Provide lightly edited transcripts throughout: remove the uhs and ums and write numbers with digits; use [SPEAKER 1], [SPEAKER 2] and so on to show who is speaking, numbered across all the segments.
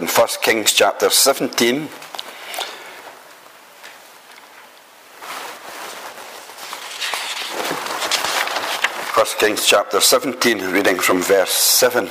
[SPEAKER 1] in 1 Kings chapter 17. First Kings chapter 17, reading from verse 7.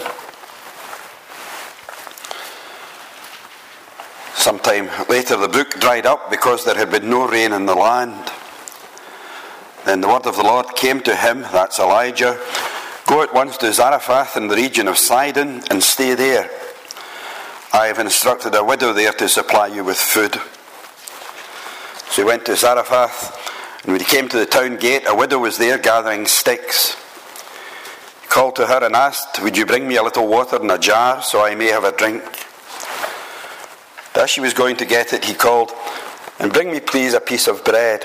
[SPEAKER 1] Sometime later the brook dried up because there had been no rain in the land. Then the word of the Lord came to him, that's Elijah, "Go at once to Zarephath in the region of Sidon and stay there. I have instructed a widow there to supply you with food." So he went to Zarephath, and when he came to the town gate, a widow was there gathering sticks. He called to her and asked, "Would you bring me a little water in a jar so I may have a drink?" As she was going to get it, he called, "And bring me please a piece of bread."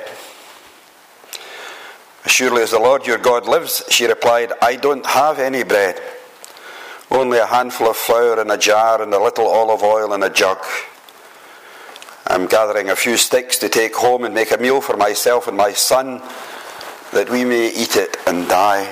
[SPEAKER 1] "As surely as the Lord your God lives," she replied, "I don't have any bread. Only a handful of flour in a jar and a little olive oil in a jug. I'm gathering a few sticks to take home and make a meal for myself and my son, that we may eat it and die."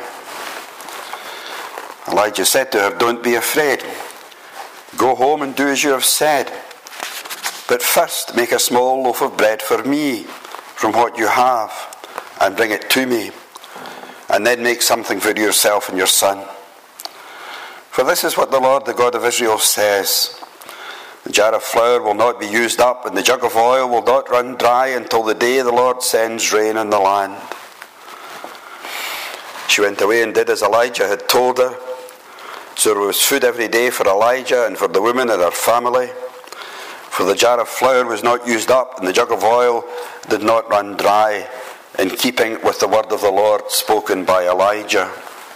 [SPEAKER 1] Elijah said to her, "Don't be afraid. Go home and do as you have said. But first make a small loaf of bread for me from what you have and bring it to me. And then make something for yourself and your son. For this is what the Lord, the God of Israel, says. The jar of flour will not be used up, and the jug of oil will not run dry until the day the Lord sends rain in the land." She went away and did as Elijah had told her. So there was food every day for Elijah and for the woman and her family. For the jar of flour was not used up, and the jug of oil did not run dry, in keeping with the word of the Lord spoken by Elijah.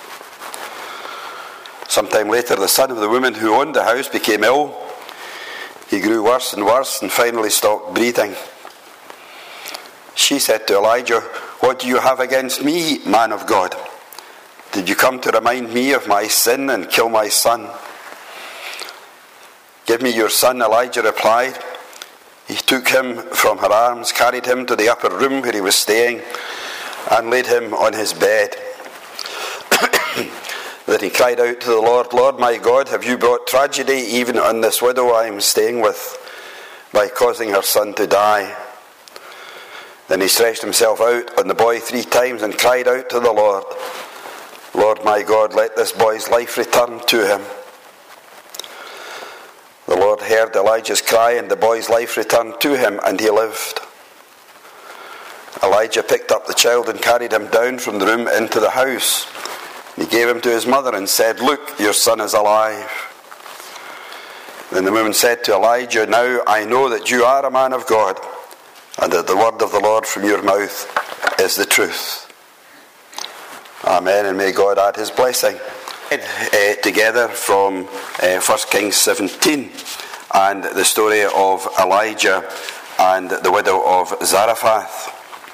[SPEAKER 1] Sometime later, the son of the woman who owned the house became ill. He grew worse and worse and finally stopped breathing. She said to Elijah, "What do you have against me, man of God? Did you come to remind me of my sin and kill my son?" "Give me your son," Elijah replied. He took him from her arms, carried him to the upper room where he was staying, and laid him on his bed. Then he cried out to the Lord, "Lord my God, have you brought tragedy even on this widow I am staying with, by causing her son to die?" Then he stretched himself out on the boy 3 times and cried out to the Lord, "Lord my God, let this boy's life return to him." The Lord heard Elijah's cry, and the boy's life returned to him, and he lived. Elijah picked up the child and carried him down from the room into the house. He gave him to his mother and said, "Look, your son is alive." Then the woman said to Elijah, "Now I know that you are a man of God, and that the word of the Lord from your mouth is the truth." Amen, and may God add his blessing. Together from 1 Kings 17 and the story of Elijah and the widow of Zarephath.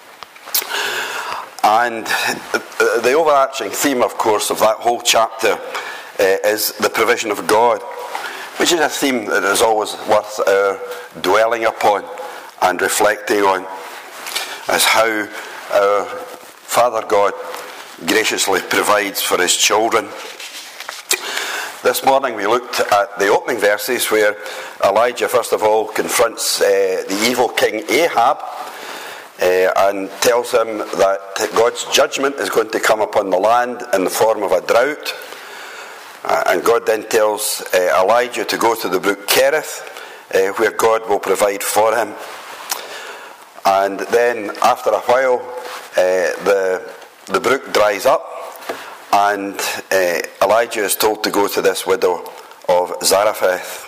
[SPEAKER 1] And the overarching theme, of course, of that whole chapter is the provision of God, which is a theme that is always worth our dwelling upon and reflecting on, as how our Father God graciously provides for his children. This morning we looked at the opening verses where Elijah first of all confronts the evil king Ahab and tells him that God's judgment is going to come upon the land in the form of a drought. And God then tells Elijah to go to the brook Kerith, where God will provide for him. And then after a while the brook dries up, and Elijah is told to go to this widow of Zarephath.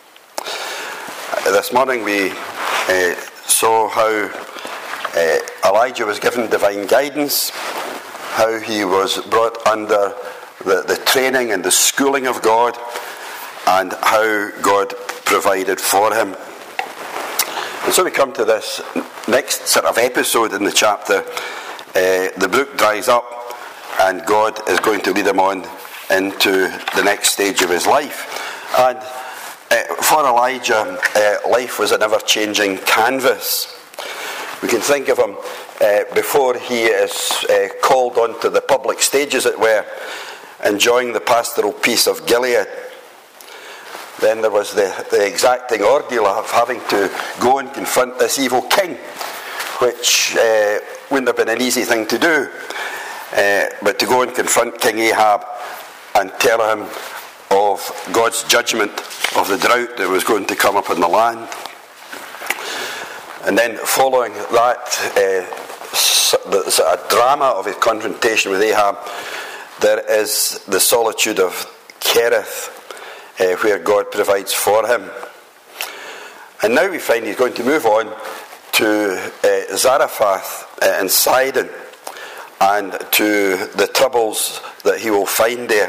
[SPEAKER 1] This morning we saw how Elijah was given divine guidance, how he was brought under the training and the schooling of God, and how God provided for him. And so we come to this next sort of episode in the chapter. The brook dries up, and God is going to lead him on into the next stage of his life. And for Elijah, life was an ever-changing canvas. We can think of him before he is called onto the public stage, as it were, enjoying the pastoral peace of Gilead. then there was the exacting ordeal of having to go and confront this evil king, which wouldn't have been an easy thing to do. But to go and confront King Ahab and tell him of God's judgment of the drought that was going to come upon the land. And then following that, a drama of his confrontation with Ahab, there is the solitude of Kerith, where God provides for him. And now we find he's going to move on to Zarephath and Sidon, and to the troubles that he will find there.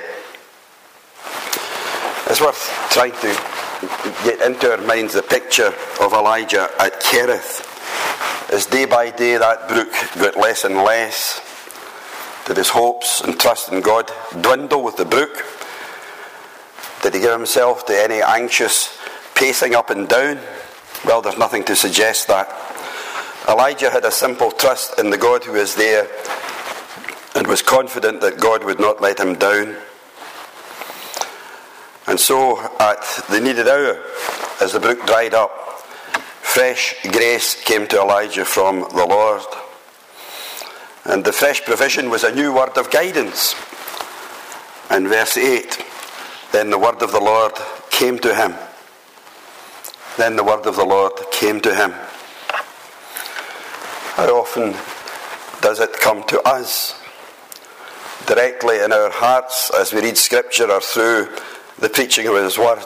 [SPEAKER 1] It's worth trying to get into our minds the picture of Elijah at Kerith. As day by day that brook got less and less, did his hopes and trust in God dwindle with the brook? Did he give himself to any anxious pacing up and down? Well, there's nothing to suggest that. Elijah had a simple trust in the God who was there, and was confident that God would not let him down. And so, at the needed hour, as the brook dried up, fresh grace came to Elijah from the Lord. And the fresh provision was a new word of guidance. In verse 8, then the word of the Lord came to him. Then the word of the Lord came to him. How often does it come to us? Directly in our hearts as we read Scripture or through the preaching of His Word.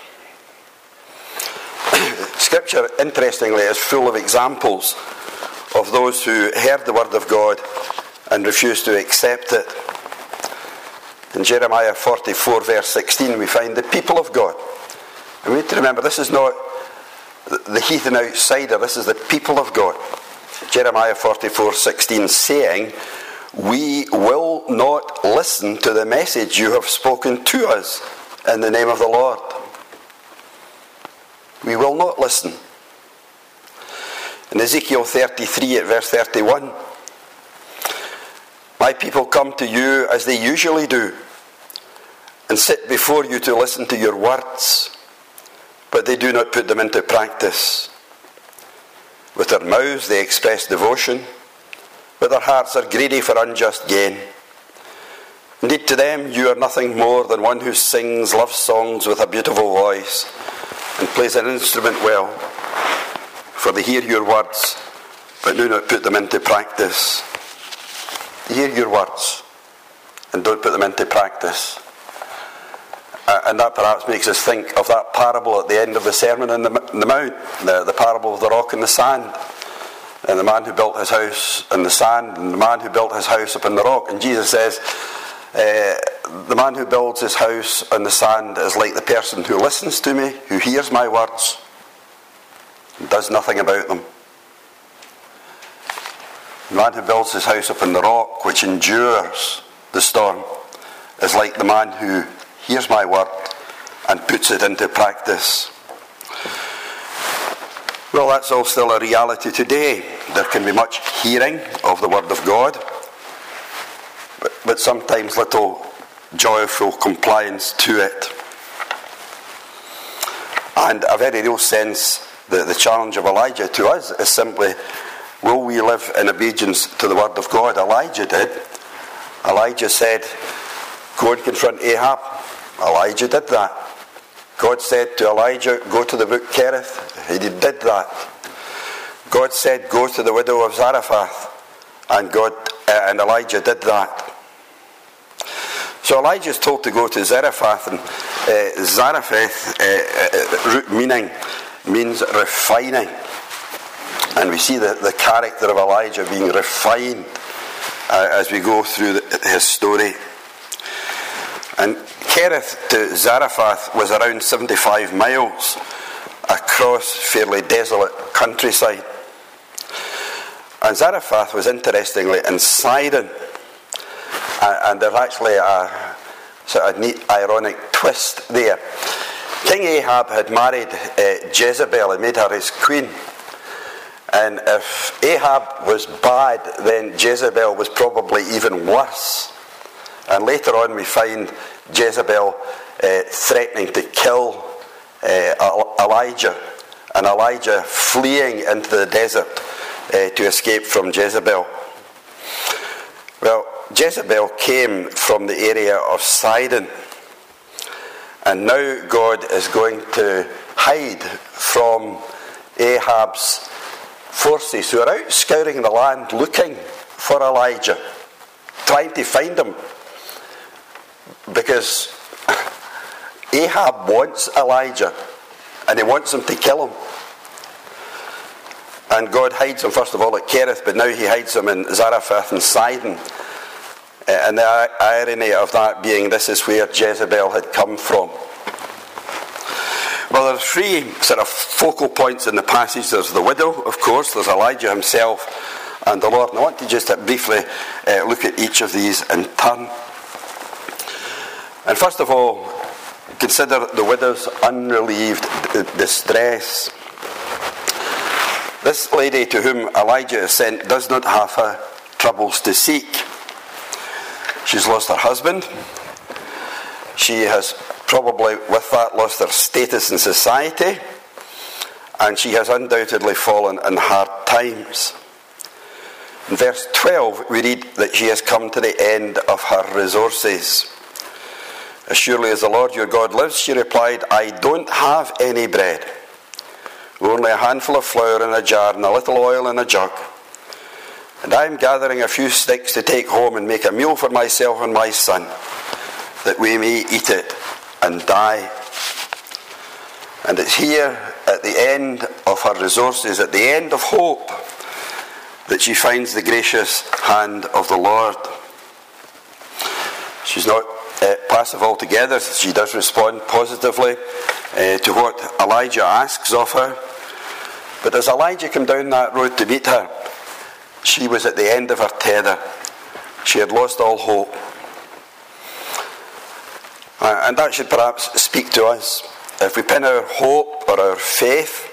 [SPEAKER 1] Scripture, interestingly, is full of examples of those who heard the Word of God and refused to accept it. In Jeremiah 44 verse 16 we find the people of God. And we need to remember, this is not the heathen outsider, this is the people of God. Jeremiah 44:16 saying, we will not listen to the message you have spoken to us in the name of the Lord. We will not listen. In Ezekiel 33 at verse 31, my people come to you as they usually do, and sit before you to listen to your words, but they do not put them into practice. With their mouths they express devotion, but their hearts are greedy for unjust gain. Indeed, to them you are nothing more than one who sings love songs with a beautiful voice and plays an instrument well. For they hear your words, but do not put them into practice. They hear your words and don't put them into practice. And that perhaps makes us think of that parable at the end of the Sermon on the Mount, the parable of the rock and the sand. And the man who built his house on the sand, and the man who built his house upon the rock. And Jesus says, the man who builds his house on the sand is like the person who listens to me, who hears my words, and does nothing about them. The man who builds his house upon the rock, which endures the storm, is like the man who hears my word and puts it into practice. Well, that's all still a reality today. There can be much hearing of the Word of God, but sometimes little joyful compliance to it. And a very real sense that the challenge of Elijah to us is simply, will we live in obedience to the Word of God? Elijah did. Elijah said, go and confront Ahab. Elijah did that. God said to Elijah, go to the brook Kerith. He did that. God said, go to the widow of Zarephath. And Elijah did that. So Elijah is told to go to Zarephath. And Zarephath, root meaning, means refining. And we see the character of Elijah being refined as we go through his story. And Kerith to Zarephath was around 75 miles across fairly desolate countryside. And Zarephath was interestingly in Sidon. And there's actually a sort of neat ironic twist there. King Ahab had married Jezebel and made her his queen. And if Ahab was bad, then Jezebel was probably even worse. And later on we find Jezebel threatening to kill Elijah, and Elijah fleeing into the desert to escape from Jezebel. Well, Jezebel came from the area of Sidon, and now God is going to hide from Ahab's forces who are out scouring the land looking for Elijah, trying to find him, because Ahab wants Elijah and he wants him to kill him. And God hides him first of all at Kerith, but now he hides him in Zarephath and Sidon. And the irony of that being, this is where Jezebel had come from. Well, there are three sort of focal points in the passage. There's the widow, of course, there's Elijah himself, and the Lord. And I want to just briefly look at each of these in turn. And first of all, consider the widow's unrelieved distress. This lady to whom Elijah is sent does not have her troubles to seek. She's lost her husband. She has probably with that lost her status in society, and she has undoubtedly fallen in hard times. In verse 12 we read that she has come to the end of her resources. As surely as the Lord your God lives, she replied, I don't have any bread, only a handful of flour in a jar and a little oil in a jug. And I am gathering a few sticks to take home and make a meal for myself and my son, that we may eat it and die. And it's here at the end of her resources, at the end of hope, that she finds the gracious hand of the Lord. She's not passive altogether. She does respond positively to what Elijah asks of her. But as Elijah came down that road to meet her, she was at the end of her tether. She had lost all hope. And that should perhaps speak to us. If we pin our hope or our faith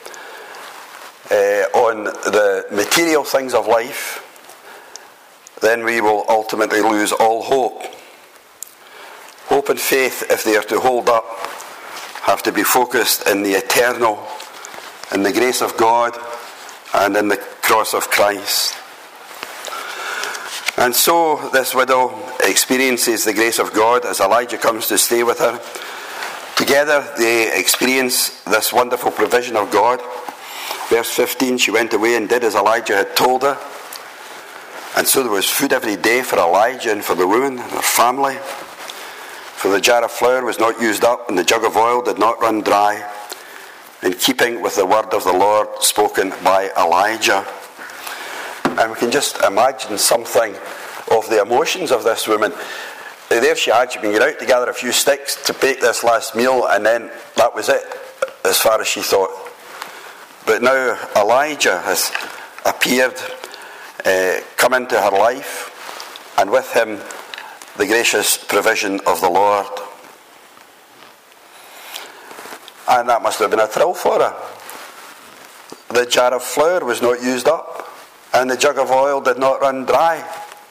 [SPEAKER 1] on the material things of life, then we will ultimately lose all hope. Hope and faith, if they are to hold up, have to be focused in the eternal, in the grace of God, and in the cross of Christ. And so this widow experiences the grace of God as Elijah comes to stay with her. Together they experience this wonderful provision of God. Verse 15, she went away and did as Elijah had told her. And so there was food every day for Elijah and for the woman and her family. For the jar of flour was not used up, and the jug of oil did not run dry, in keeping with the word of the Lord spoken by Elijah. And we can just imagine something of the emotions of this woman. There she had, she'd been out to gather a few sticks to bake this last meal, and then that was it, as far as she thought. But now Elijah has appeared, come into her life, and with him the gracious provision of the Lord. And that must have been a thrill for her. The jar of flour was not used up, and the jug of oil did not run dry.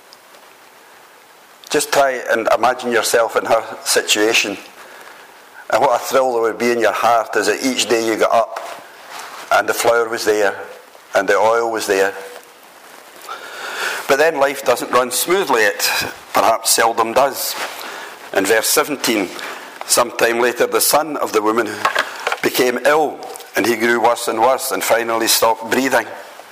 [SPEAKER 1] Just try and imagine yourself in her situation, and what a thrill there would be in your heart as that each day you got up and the flour was there and the oil was there. But then life doesn't run smoothly. It perhaps seldom does. In verse 17, sometime later the son of the woman became ill, and he grew worse and worse and finally stopped breathing.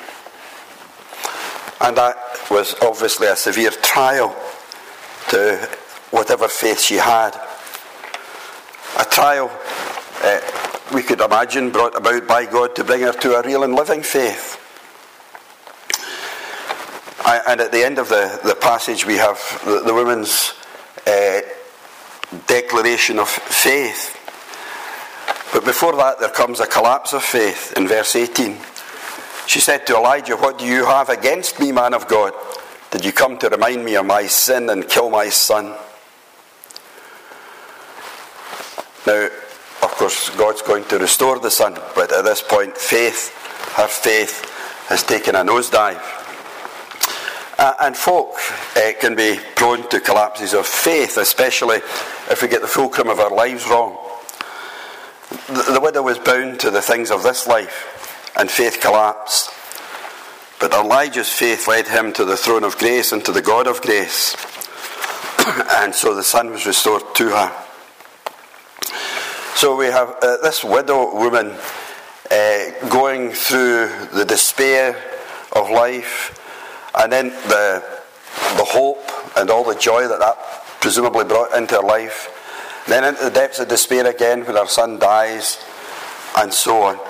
[SPEAKER 1] And that was obviously a severe trial to whatever faith she had. A trial, we could imagine, brought about by God to bring her to a real and living faith. And at the end of the passage we have the woman's declaration of faith. But before that there comes a collapse of faith in verse 18. She said to Elijah, "What do you have against me, man of God? Did you come to remind me of my sin and kill my son?" Now, of course, God's going to restore the son, but at this point, her faith has taken a nosedive. And folk can be prone to collapses of faith, especially if we get the fulcrum of our lives wrong. The widow was bound to the things of this life, and faith collapsed. But Elijah's faith led him to the throne of grace and to the God of grace. And so the son was restored to her. So we have this widow woman going through the despair of life, and then the hope and all the joy that presumably brought into her life. Then into the depths of despair again when her son dies, and so on.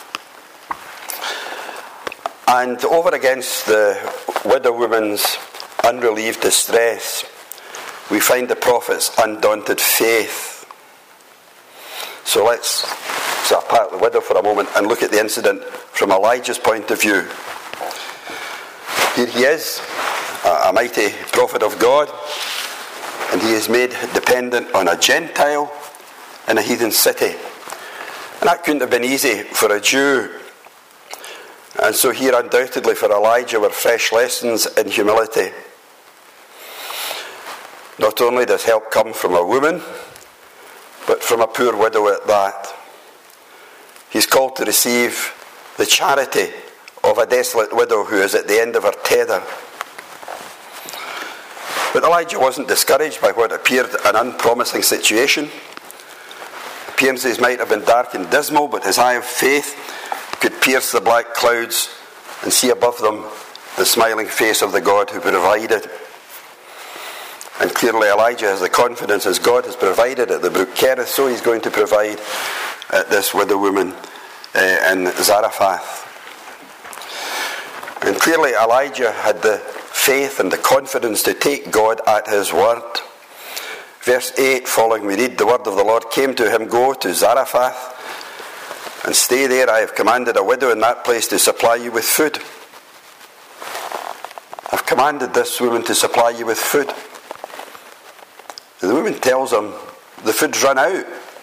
[SPEAKER 1] And over against the widow woman's unrelieved distress, we find the prophet's undaunted faith. So let's set apart the widow for a moment and look at the incident from Elijah's point of view. Here he is, a mighty prophet of God, and he is made dependent on a Gentile in a heathen city. And that couldn't have been easy for a Jew. And so here undoubtedly for Elijah were fresh lessons in humility. Not only does help come from a woman, but from a poor widow at that. He's called to receive the charity of a desolate widow who is at the end of her tether. But Elijah wasn't discouraged by what appeared an unpromising situation. Appearances might have been dark and dismal, but his eye of faith could pierce the black clouds and see above them the smiling face of the God who provided. And clearly Elijah has the confidence, as God has provided at the brook Kerith, so he's going to provide at this widow woman in Zarephath. And clearly Elijah had the faith and the confidence to take God at his word. Verse 8 following, we read, the word of the Lord came to him, go to Zarephath and stay there. I have commanded a widow in that place to supply you with food. I've commanded this woman to supply you with food. And the woman tells him the food's run out.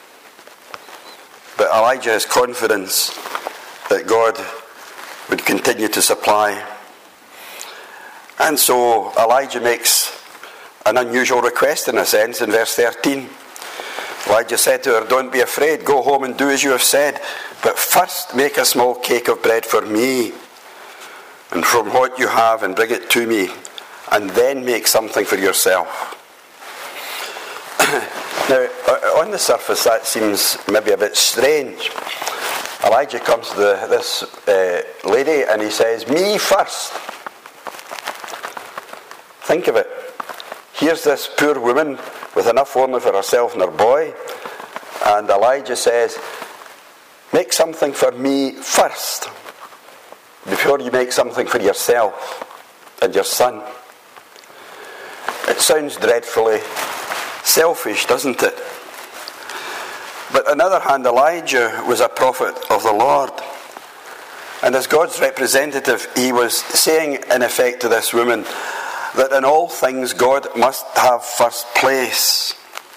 [SPEAKER 1] But Elijah has confidence that God would continue to supply. And so Elijah makes an unusual request in a sense in verse 13. Elijah said to her, don't be afraid, go home and do as you have said, but first make a small cake of bread for me, and from what you have, and bring it to me, and then make something for yourself. Now, on the surface that seems maybe a bit strange. Elijah comes to this lady and he says, me first. Think of it. Here's this poor woman with enough only for herself and her boy, and Elijah says, make something for me first before you make something for yourself and your son. It sounds dreadfully selfish, doesn't it? But on the other hand, Elijah was a prophet of the Lord, and as God's representative, he was saying in effect to this woman that in all things God must have first place.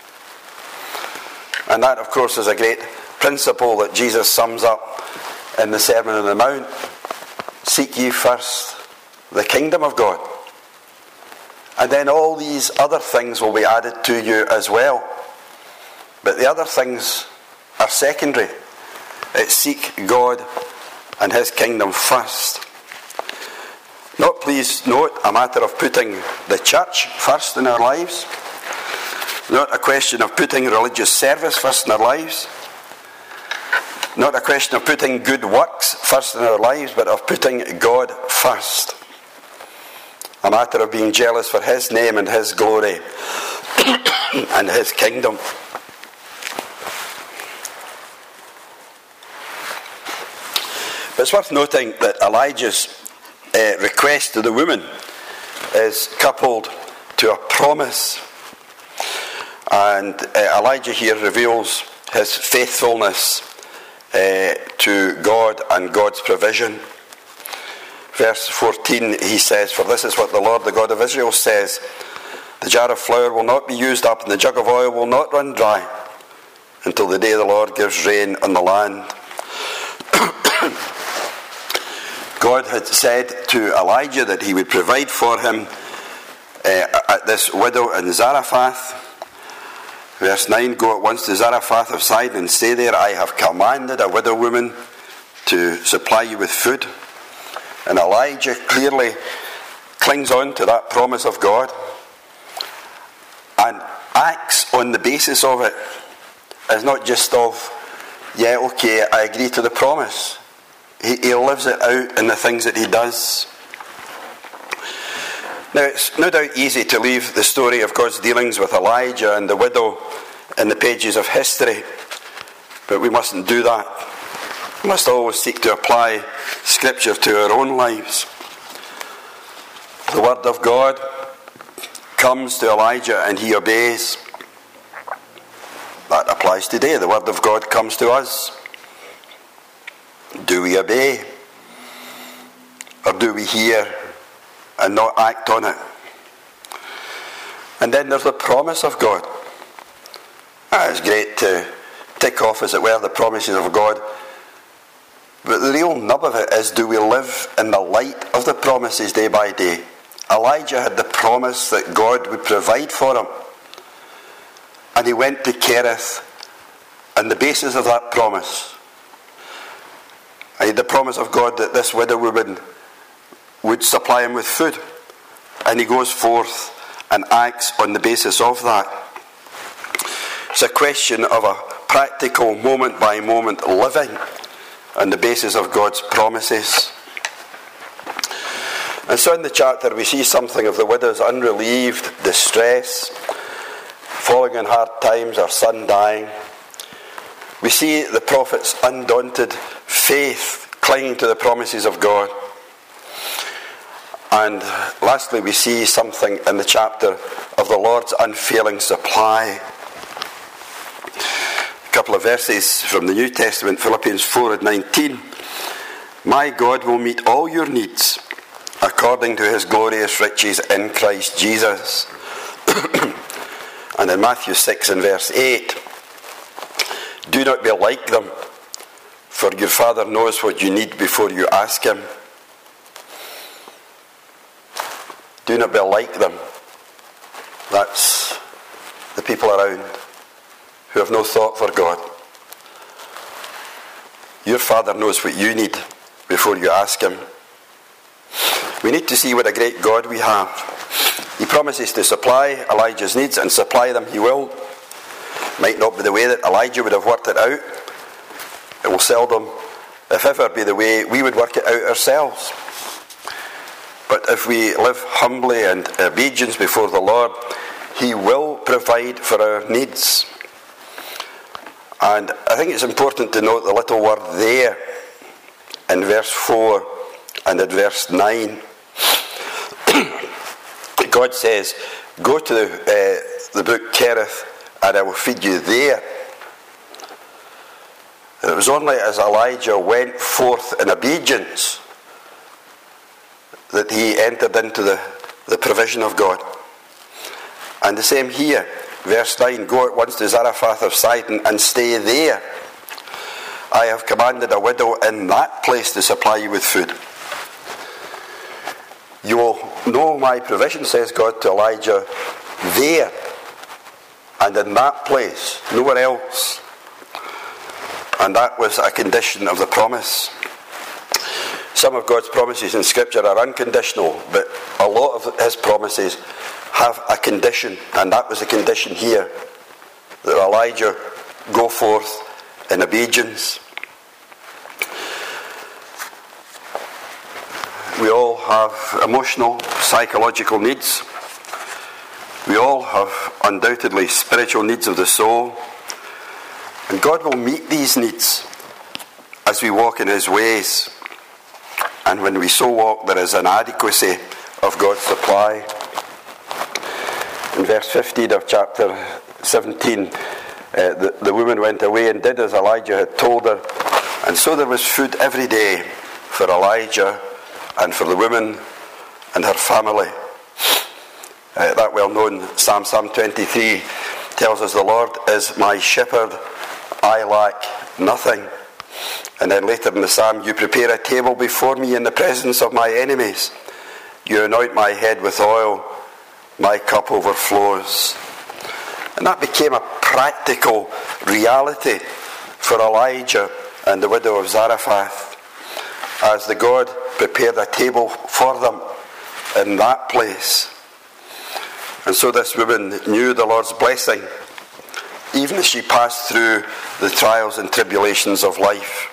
[SPEAKER 1] And that, of course, is a great principle that Jesus sums up in the Sermon on the Mount. Seek ye first the kingdom of God, and then all these other things will be added to you as well. But the other things are secondary. It's seek God and his kingdom first. Not, please note, a matter of putting the church first in our lives. Not a question of putting religious service first in our lives. Not a question of putting good works first in our lives, but of putting God first. A matter of being jealous for his name and his glory and his kingdom. But it's worth noting that Elijah's request to the woman is coupled to a promise. And Elijah here reveals his faithfulness to God and God's provision. Verse 14, he says, for this is what the Lord, the God of Israel, says, the jar of flour will not be used up, and the jug of oil will not run dry, until the day the Lord gives rain on the land. God had said to Elijah that he would provide for him at this widow in Zarephath. Verse 9, go at once to Zarephath of Sidon and stay there. I have commanded a widow woman to supply you with food. And Elijah clearly clings on to that promise of God and acts on the basis of it. It's not just of, yeah, okay, I agree to the promise. He lives it out in the things that he does. Now, it's no doubt easy to leave the story of God's dealings with Elijah and the widow in the pages of history, but we mustn't do that. We must always seek to apply Scripture to our own lives. The Word of God comes to Elijah and he obeys. That applies today. The Word of God comes to us. Do we obey? Or do we hear and not act on it? And then there's the promise of God. It's great to tick off, as it were, the promises of God. But the real nub of it is, do we live in the light of the promises day by day? Elijah had the promise that God would provide for him. And he went to Kerith on the basis of that promise. He had the promise of God that this widow woman would supply him with food. And he goes forth and acts on the basis of that. It's a question of a practical, moment-by-moment living on the basis of God's promises. And so in the chapter we see something of the widow's unrelieved distress, falling in hard times, her son dying. We see the prophet's undaunted faith clinging to the promises of God. And lastly, we see something in the chapter of the Lord's unfailing supply. A couple of verses from the New Testament, Philippians 4:19. My God will meet all your needs according to his glorious riches in Christ Jesus. And in Matthew 6 and verse 8, do not be like them, for your Father knows what you need before you ask him. Do not be like them. That's the people around who have no thought for God. Your Father knows what you need before you ask him. We need to see what a great God we have. He promises to supply Elijah's needs, and supply them he will. Might not be the way that Elijah would have worked it out. It will seldom, if ever, be the way we would work it out ourselves. But if we live humbly and in obedience before the Lord, he will provide for our needs. And I think it's important to note the little word there in verse 4 and in verse 9. God says, go to the brook Kerith and I will feed you there. And it was only as Elijah went forth in obedience that he entered into the provision of God. And the same here, verse 9, go at once to Zarephath of Sidon and stay there. I have commanded a widow in that place to supply you with food. You will know my provision, says God to Elijah, there and in that place, nowhere else. And that was a condition of the promise. Some of God's promises in Scripture are unconditional, but a lot of his promises have a condition, and that was the condition here, that Elijah go forth in obedience. We all have emotional, psychological needs. We all have undoubtedly spiritual needs of the soul. And God will meet these needs as we walk in his ways. And when we so walk, there is an adequacy of God's supply. In verse 15 of chapter 17, the woman went away and did as Elijah had told her. And so there was food every day for Elijah and for the woman and her family. That well-known Psalm 23 tells us, the Lord is my shepherd, I lack nothing. And then later in the psalm, you prepare a table before me in the presence of my enemies. You anoint my head with oil, my cup overflows. And that became a practical reality for Elijah and the widow of Zarephath, as the God prepared a table for them in that place. And so this woman knew the Lord's blessing, even as she passed through the trials and tribulations of life.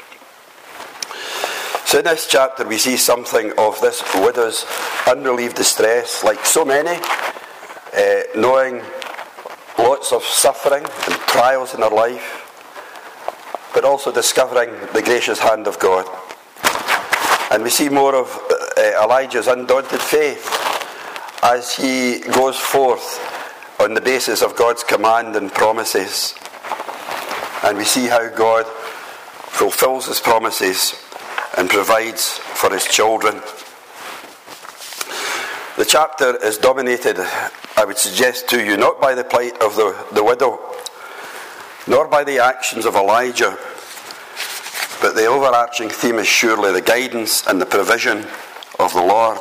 [SPEAKER 1] So in this chapter we see something of this widow's unrelieved distress, like so many, knowing lots of suffering and trials in her life, but also discovering the gracious hand of God. And we see more of Elijah's undaunted faith as he goes forth on the basis of God's command and promises. And we see how God fulfills his promises and provides for his children. The chapter is dominated, I would suggest to you, not by the plight of the widow, nor by the actions of Elijah, but the overarching theme is surely the guidance and the provision of the Lord.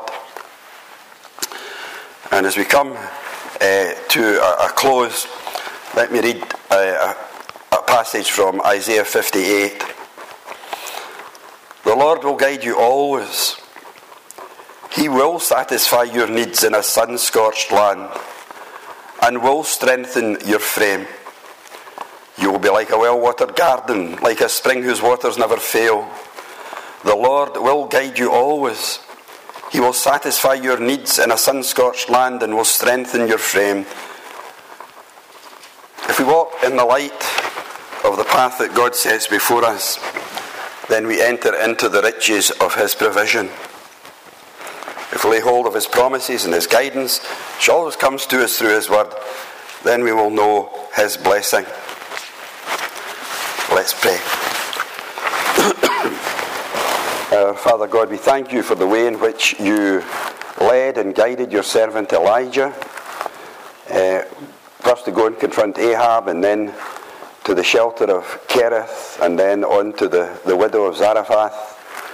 [SPEAKER 1] And as we come to a close, let me read a passage from Isaiah 58. The Lord will guide you always. He will satisfy your needs in a sun-scorched land and will strengthen your frame. You will be like a well-watered garden, like a spring whose waters never fail. The Lord will guide you always. He will satisfy your needs in a sun-scorched land and will strengthen your frame. If we walk in the light of the path that God sets before us, then we enter into the riches of his provision. If we lay hold of his promises and his guidance, which always comes to us through his word, then we will know his blessing. Let's pray. Father God, we thank you for the way in which you led and guided your servant Elijah. First to go and confront Ahab, and then to the shelter of Kerith, and then on to the widow of Zarephath.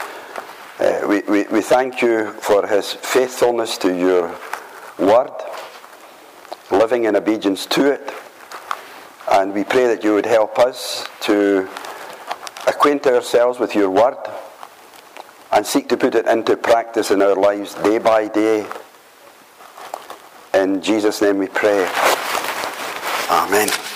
[SPEAKER 1] We thank you for his faithfulness to your word, living in obedience to it. And we pray that you would help us to acquaint ourselves with your word and seek to put it into practice in our lives day by day. In Jesus' name we pray. Amen.